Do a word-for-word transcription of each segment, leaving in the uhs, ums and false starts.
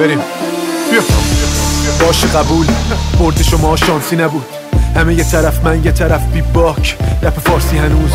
بریم. بیا باشه قبول، برد شما شانسی نبود. همه یه طرف من یه طرف بی باک. رپ فارسی هنوز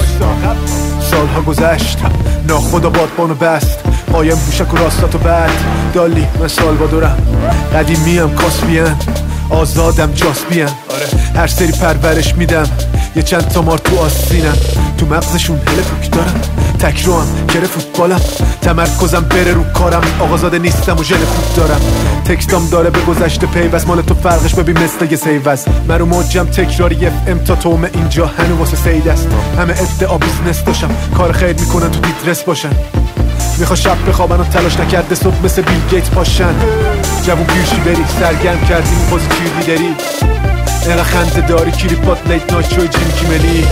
سالها گذشت، ناخدا بادبانو بست. قایم بوشک و راستاتو بعد دالی من سالوادورم، قدیمیم کاسبیان، آزادم جاسبیان. هر سری پرورش میدم یه چند تا مار تو آستینم، تو مغزشون هله پوک دارم، تکروام کره فوتبالم، تمرکزم بره رو کارم، آقازاده نیستم و ژن خوب دارم. تکستام داره به گذشته پیوست، مال تو فرقش ببین مثل یه سیوست. من رو موجم تکراری اف ام تا تومه، اینجا هنو واسه سید است. همه ادعا بیزنس داشتم، کار خیر میکنن تو دیدرس باشن. میخوا شب بخوابن و تلاش نکرده صبح مثل بیل گیت پاشن. جوون پیوشی بری سرگرم کردیم بازی چیر لیدری، اینقدر خنده داری کلیپات لیت نایت شوی جیم کیملی.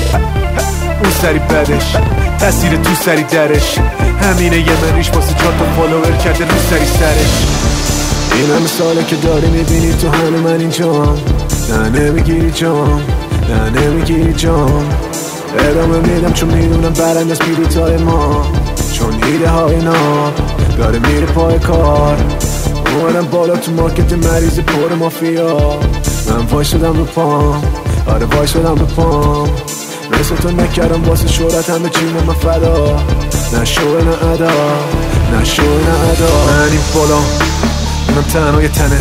اون سری بدش تاثیر تو سری درش، همینه یه من ریش واسه چهار تا فالوور کرده رو سری سرش. این همه ساله که داری میبینی تو هنو من اینجام، نه نمیگیری جام، نه نمیگیری جام. ادامه میدم چون میدونم برند از پیروتای ما، چون ایده های نا داره میره پای کار. اومدم بالا تو مارکت مریض پر مافیا، من وای شدم رو پام، آره وای شدم رو پام. مثل تو نکردم واسه شهرت، همه چیم من فدا، نه شوه نه ادا، نه شوه نه ادا. من این بالا اونم تنهای تنه،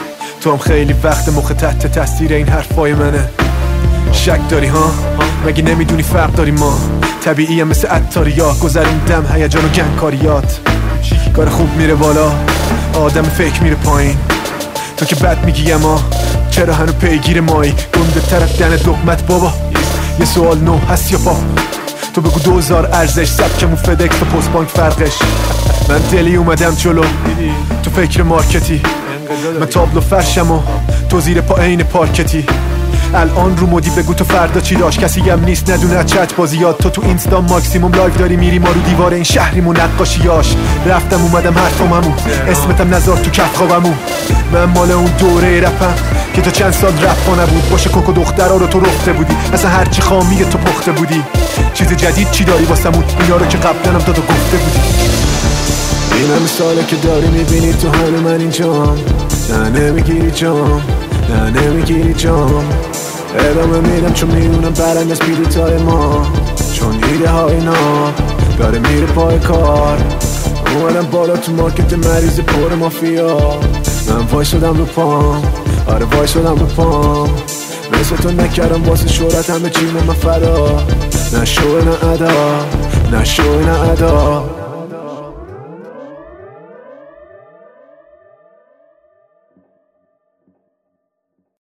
تو هم خیلی وقت مخ تحت تاثیر این حرفای منه. شک داری ها؟ مگه نمیدونی فرق داری ما؟ طبیعیه مثل عطاریا، گذروندم هیجان و گنگکاریات. کار خوب میره بالا، آدم فکر میره پایین. تو که بد میگی اما چرا هنو پیگیر مایی؟ گنده طرف دن دقمت بابا، یه سوال نو هست یا پا؟ تو بگو دوزار ارزش، سبکمون فدکس و پست بانک فرقش. من دلی اومدم جلو، تو فکر مارکتی. من تابلو فرشم و تو زیر پا عین پارکتی. الان رو مودی بگو تو فردا چی داشت، کسی هم نیست ندونه چت بازیات. تو تو اینستا ماکسیموم لایو داری میری، ما رو دیوار این شهریمون نقاشیاش. رفتم اومدم حرفاممون، اسمتم نزار تو کف خوابمون. من مال اون دوره رپم که تا چند سال رپ نبود، باشه کوکو دخترا رو تو رفته بودی، اصلا هرچی خامی تو پخته بودی. چیز جدید چی داری واسمون؟ اینا رو که قبلنم تا تو گفته بودی. این همه ساله که داری میبینی تو هنو من اینجام، نه نمیگیری جام، نه نمیگیری جام. ادامه میدم چون میدونم برند از پیروتای ما، چون ایده های نا داره میره پای کار. اومدم بالا تو مارکت مریض پر مافیا، من وای شدم رو پام، آره وای شدم رو پام. مثل تو نکردم واسه شهرت، همه چیم من فدا، نه شوه نه ادا، نه شوه نه ادا.